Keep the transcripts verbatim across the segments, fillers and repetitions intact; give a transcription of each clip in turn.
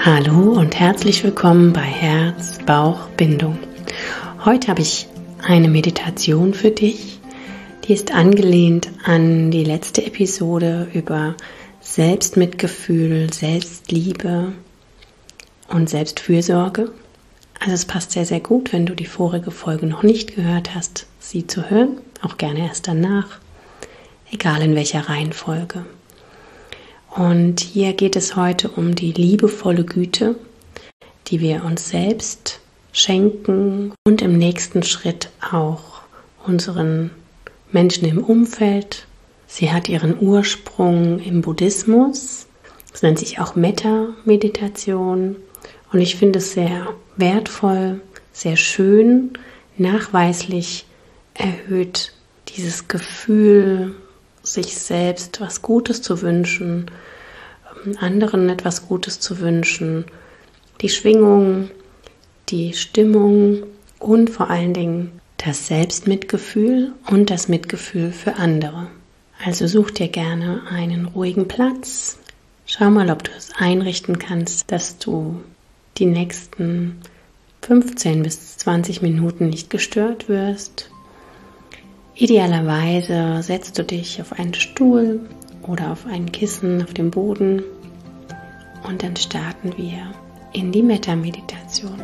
Hallo und herzlich willkommen bei Herz, Bauch, Bindung. Heute habe ich eine Meditation für dich, die ist angelehnt an die letzte Episode über Selbstmitgefühl, Selbstliebe und Selbstfürsorge. Also es passt sehr, sehr gut, wenn du die vorige Folge noch nicht gehört hast, sie zu hören, auch gerne erst danach, egal in welcher Reihenfolge. Und hier geht es heute um die liebevolle Güte, die wir uns selbst schenken und im nächsten Schritt auch unseren Menschen im Umfeld. Sie hat ihren Ursprung im Buddhismus, es nennt sich auch Metta-Meditation und ich finde es sehr wertvoll, sehr schön, nachweislich erhöht dieses Gefühl, sich selbst was Gutes zu wünschen, anderen etwas Gutes zu wünschen, die Schwingung, die Stimmung und vor allen Dingen das Selbstmitgefühl und das Mitgefühl für andere. Also such dir gerne einen ruhigen Platz. Schau mal, ob du es einrichten kannst, dass du die nächsten fünfzehn bis zwanzig Minuten nicht gestört wirst. Idealerweise setzt du dich auf einen Stuhl oder auf ein Kissen auf dem Boden und dann starten wir in die Metta-Meditation.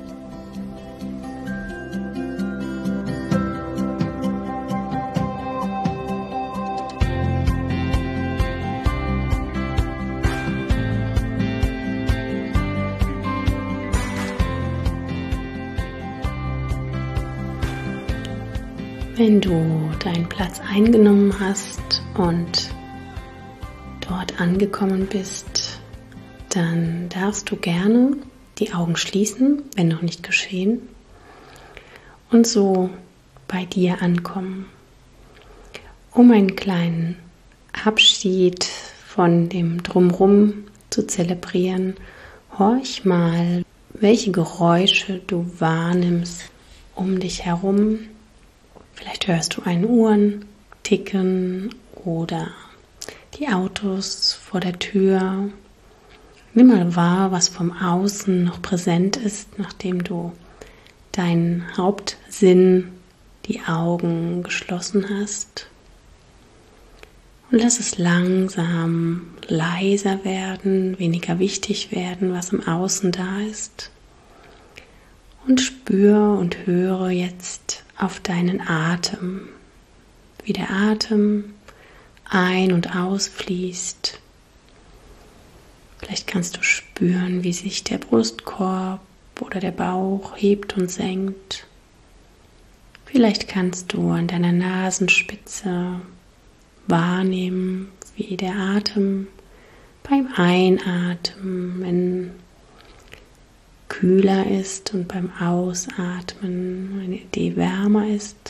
Wenn du deinen Platz eingenommen hast und dort angekommen bist, dann darfst du gerne die Augen schließen, wenn noch nicht geschehen, und so bei dir ankommen. Um einen kleinen Abschied von dem Drumherum zu zelebrieren, horch mal, welche Geräusche du wahrnimmst um dich herum. Vielleicht hörst du ein Uhren ticken oder die Autos vor der Tür. Nimm mal wahr, was vom Außen noch präsent ist, nachdem du deinen Hauptsinn, die Augen geschlossen hast. Und lass es langsam leiser werden, weniger wichtig werden, was im Außen da ist. Und spür und höre jetzt auf deinen Atem, wie der Atem ein- und ausfließt. Vielleicht kannst du spüren, wie sich der Brustkorb oder der Bauch hebt und senkt. Vielleicht kannst du an deiner Nasenspitze wahrnehmen, wie der Atem beim Einatmen kühler ist und beim Ausatmen eine Idee wärmer ist.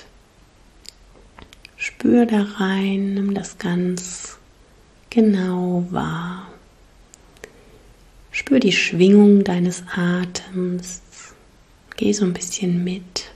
Spür da rein, nimm das ganz genau wahr. Spür die Schwingung deines Atems, geh so ein bisschen mit.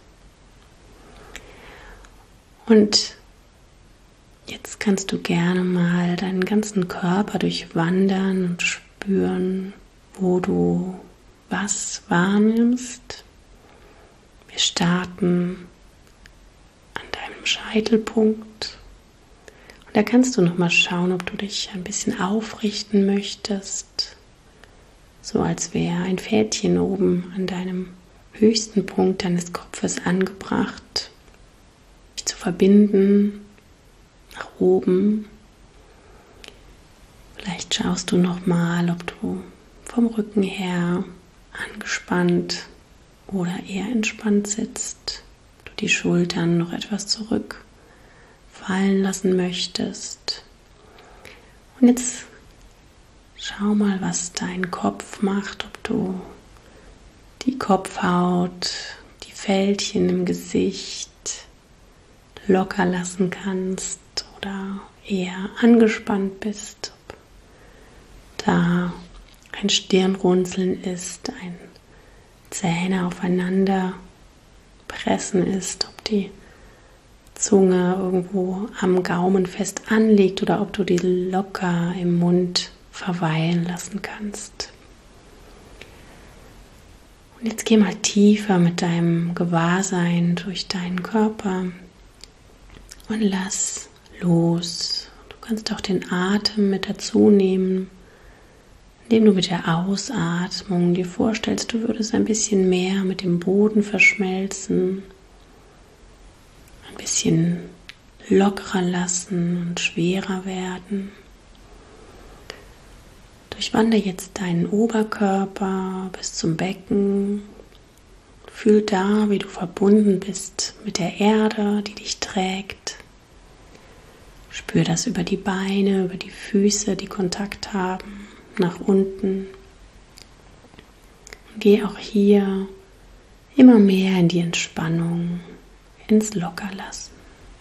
Und jetzt kannst du gerne mal deinen ganzen Körper durchwandern und spüren, wo du was wahrnimmst. Wir starten an deinem Scheitelpunkt und da kannst du noch mal schauen, ob du dich ein bisschen aufrichten möchtest, so als wäre ein Fädchen oben an deinem höchsten Punkt deines Kopfes angebracht, dich zu verbinden nach oben. Vielleicht schaust du noch mal, ob du vom Rücken her angespannt oder eher entspannt sitzt, du die Schultern noch etwas zurückfallen lassen möchtest. Und jetzt schau mal, was dein Kopf macht, ob du die Kopfhaut, die Fältchen im Gesicht locker lassen kannst oder eher angespannt bist, ob da ein Stirnrunzeln ist, ein Zähne aufeinander pressen ist, ob die Zunge irgendwo am Gaumen fest anliegt oder ob du die locker im Mund verweilen lassen kannst. Und jetzt geh mal tiefer mit deinem Gewahrsein durch deinen Körper und lass los. Du kannst auch den Atem mit dazu nehmen, indem du mit der Ausatmung dir vorstellst, du würdest ein bisschen mehr mit dem Boden verschmelzen, ein bisschen lockerer lassen und schwerer werden. Durchwandere jetzt deinen Oberkörper bis zum Becken. Fühl da, wie du verbunden bist mit der Erde, die dich trägt. Spür das über die Beine, über die Füße, die Kontakt haben, nach unten. Und geh auch hier immer mehr in die Entspannung, ins Lockerlassen.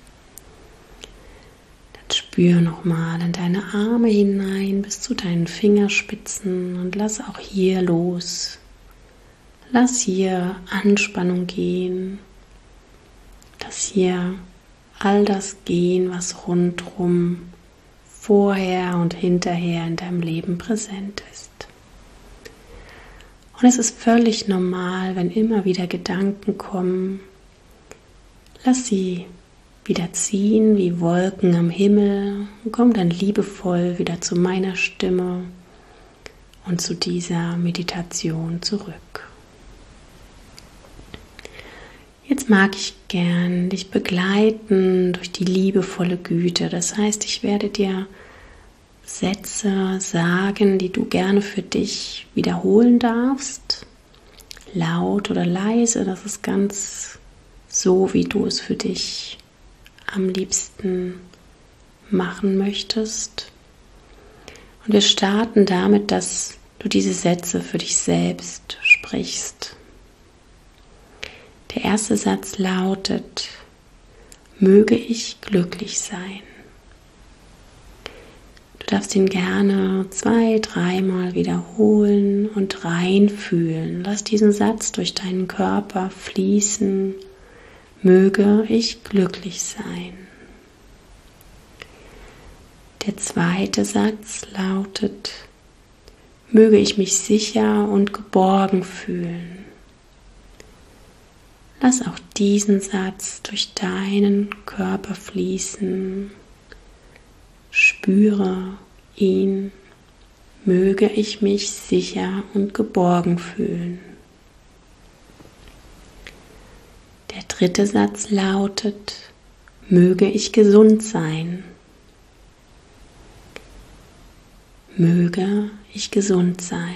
Spür nochmal in deine Arme hinein bis zu deinen Fingerspitzen und lass auch hier los. Lass hier Anspannung gehen. Lass hier all das gehen, was rundherum vorher und hinterher in deinem Leben präsent ist. Und es ist völlig normal, wenn immer wieder Gedanken kommen. Lass sie wieder ziehen wie Wolken am Himmel und komm dann liebevoll wieder zu meiner Stimme und zu dieser Meditation zurück. Jetzt mag ich gern dich begleiten durch die liebevolle Güte. Das heißt, ich werde dir Sätze sagen, die du gerne für dich wiederholen darfst, laut oder leise. Das ist ganz so, wie du es für dich am liebsten machen möchtest. Und wir starten damit, dass du diese Sätze für dich selbst sprichst. Der erste Satz lautet: Möge ich glücklich sein. Du darfst ihn gerne zwei, dreimal wiederholen und reinfühlen. Lass diesen Satz durch deinen Körper fließen. Möge ich glücklich sein. Der zweite Satz lautet: Möge ich mich sicher und geborgen fühlen. Lass auch diesen Satz durch deinen Körper fließen. Spüre ihn. Möge ich mich sicher und geborgen fühlen. Der dritte Satz lautet: Möge ich gesund sein. Möge ich gesund sein.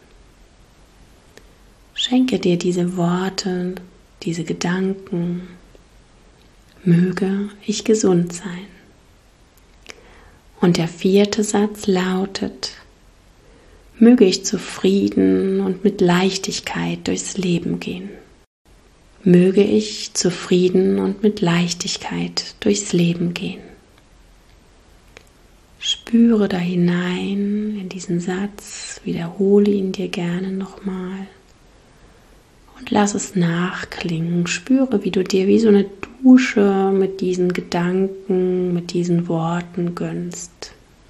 Schenke dir diese Worte, diese Gedanken. Möge ich gesund sein. Und der vierte Satz lautet: Möge ich zufrieden und mit Leichtigkeit durchs Leben gehen. Möge ich zufrieden und mit Leichtigkeit durchs Leben gehen. Spüre da hinein in diesen Satz, wiederhole ihn dir gerne nochmal und lass es nachklingen. Spüre, wie du dir wie so eine Dusche mit diesen Gedanken, mit diesen Worten gönnst.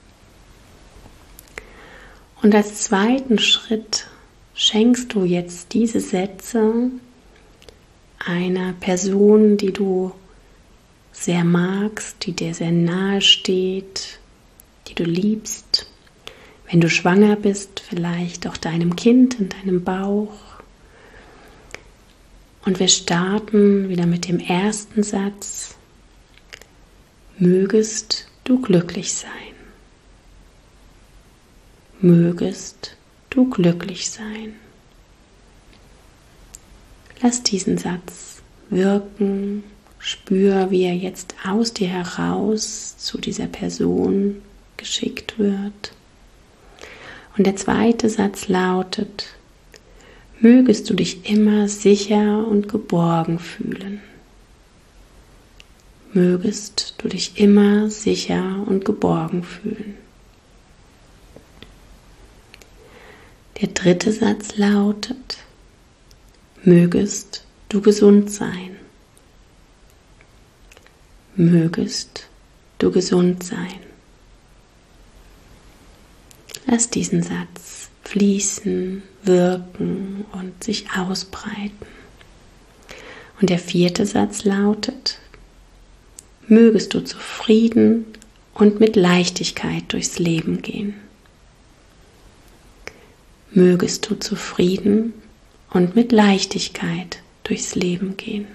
Und als zweiten Schritt schenkst du jetzt diese Sätze einer Person, die du sehr magst, die dir sehr nahe steht, die du liebst. Wenn du schwanger bist, vielleicht auch deinem Kind in deinem Bauch. Und wir starten wieder mit dem ersten Satz: Mögest du glücklich sein. Mögest du glücklich sein. Lass diesen Satz wirken, spür, wie er jetzt aus dir heraus zu dieser Person geschickt wird. Und der zweite Satz lautet: Mögest du dich immer sicher und geborgen fühlen. Mögest du dich immer sicher und geborgen fühlen. Der dritte Satz lautet: Mögest du gesund sein. Mögest du gesund sein. Lass diesen Satz fließen, wirken und sich ausbreiten. Und der vierte Satz lautet: Mögest du zufrieden und mit Leichtigkeit durchs Leben gehen. Mögest du zufrieden und mit Leichtigkeit durchs Leben gehen.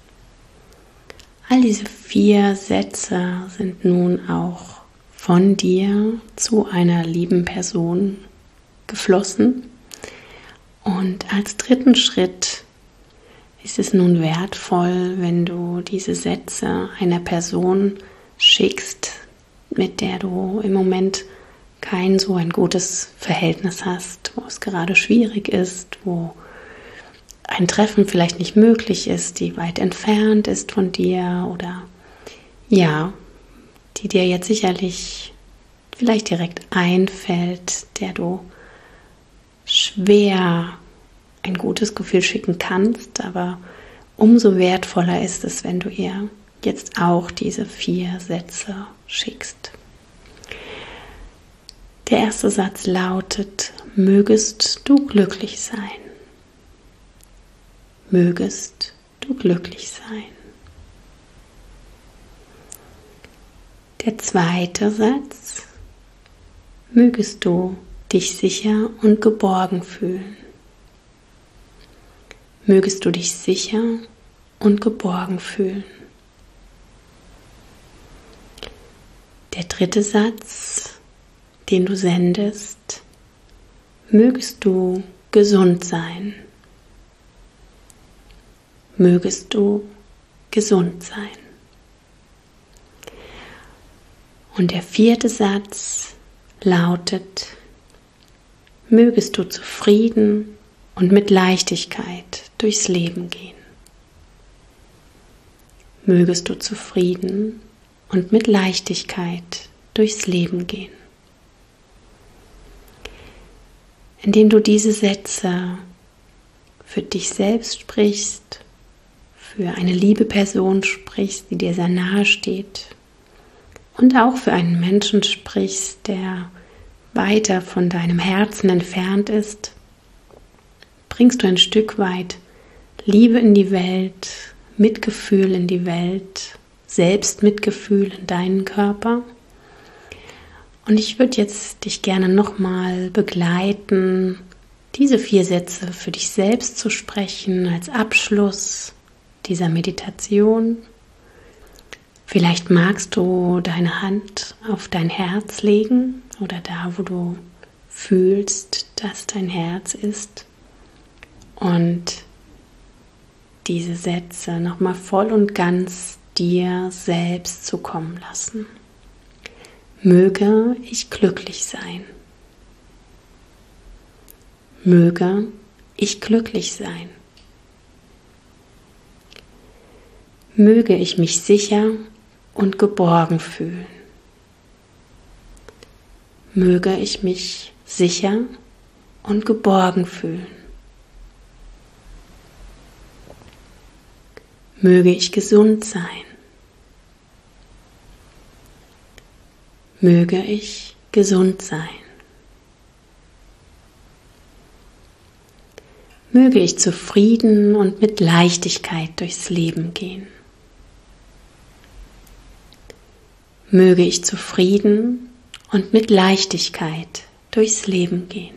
All diese vier Sätze sind nun auch von dir zu einer lieben Person geflossen. Und als dritten Schritt ist es nun wertvoll, wenn du diese Sätze einer Person schickst, mit der du im Moment kein so ein gutes Verhältnis hast, wo es gerade schwierig ist, wo ein Treffen vielleicht nicht möglich ist, die weit entfernt ist von dir oder ja, die dir jetzt sicherlich vielleicht direkt einfällt, der du schwer ein gutes Gefühl schicken kannst, aber umso wertvoller ist es, wenn du ihr jetzt auch diese vier Sätze schickst. Der erste Satz lautet: Mögest du glücklich sein. Mögest du glücklich sein. Der zweite Satz: Mögest du dich sicher und geborgen fühlen. Mögest du dich sicher und geborgen fühlen. Der dritte Satz, den du sendest: Mögest du gesund sein. Mögest du gesund sein. Und der vierte Satz lautet: Mögest du zufrieden und mit Leichtigkeit durchs Leben gehen. Mögest du zufrieden und mit Leichtigkeit durchs Leben gehen. Indem du diese Sätze für dich selbst sprichst, für eine liebe Person sprichst, die dir sehr nahe steht, und auch für einen Menschen sprichst, der weiter von deinem Herzen entfernt ist, bringst du ein Stück weit Liebe in die Welt, Mitgefühl in die Welt, Selbstmitgefühl in deinen Körper. Und ich würde jetzt dich gerne nochmal begleiten, diese vier Sätze für dich selbst zu sprechen als Abschluss dieser Meditation. Vielleicht magst du deine Hand auf dein Herz legen oder da, wo du fühlst, dass dein Herz ist, und diese Sätze nochmal voll und ganz dir selbst zukommen lassen. Möge ich glücklich sein. Möge ich glücklich sein. Möge ich mich sicher und geborgen fühlen. Möge ich mich sicher und geborgen fühlen. Möge ich gesund sein. Möge ich gesund sein. Möge ich zufrieden und mit Leichtigkeit durchs Leben gehen. Möge ich zufrieden und mit Leichtigkeit durchs Leben gehen.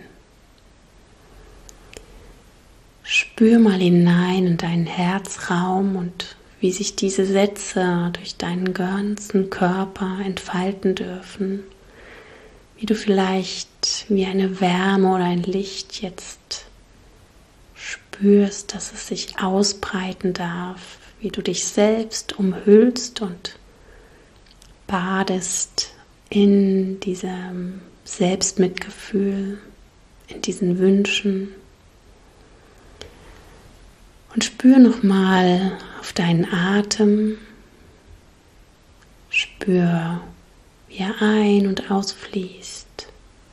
Spür mal hinein in deinen Herzraum und wie sich diese Sätze durch deinen ganzen Körper entfalten dürfen. Wie du vielleicht wie eine Wärme oder ein Licht jetzt spürst, dass es sich ausbreiten darf. Wie du dich selbst umhüllst und badest in diesem Selbstmitgefühl, in diesen Wünschen. Und spür nochmal auf deinen Atem. Spür, wie er ein- und ausfließt.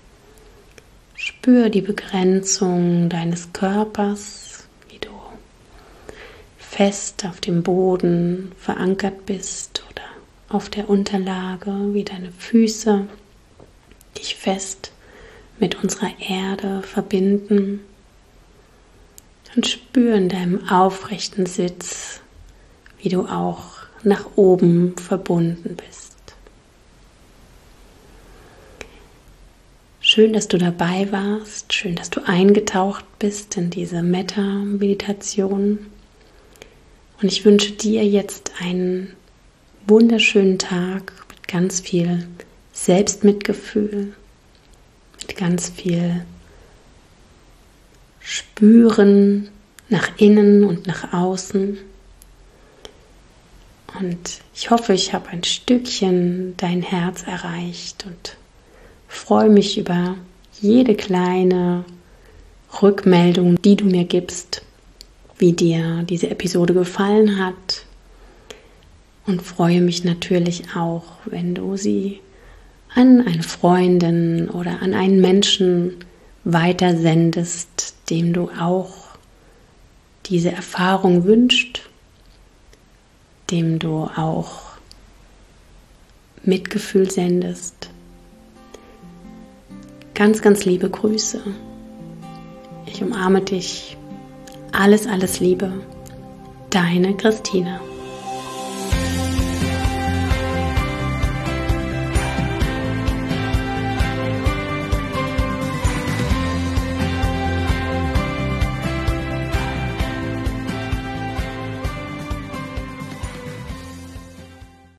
Spür die Begrenzung deines Körpers, wie du fest auf dem Boden verankert bist oder auf der Unterlage, wie deine Füße dich fest mit unserer Erde verbinden und spür in deinem aufrechten Sitz, wie du auch nach oben verbunden bist. Schön, dass du dabei warst, schön, dass du eingetaucht bist in diese Metta-Meditation. Und ich wünsche dir jetzt einen wunderschönen Tag mit ganz viel Selbstmitgefühl, mit ganz viel Spüren nach innen und nach außen. Und ich hoffe, ich habe ein Stückchen dein Herz erreicht und freue mich über jede kleine Rückmeldung, die du mir gibst, wie dir diese Episode gefallen hat. Und freue mich natürlich auch, wenn du sie an eine Freundin oder an einen Menschen weitersendest, dem du auch diese Erfahrung wünschst, dem du auch Mitgefühl sendest. Ganz, ganz liebe Grüße. Ich umarme dich. Alles, alles Liebe. Deine Christina.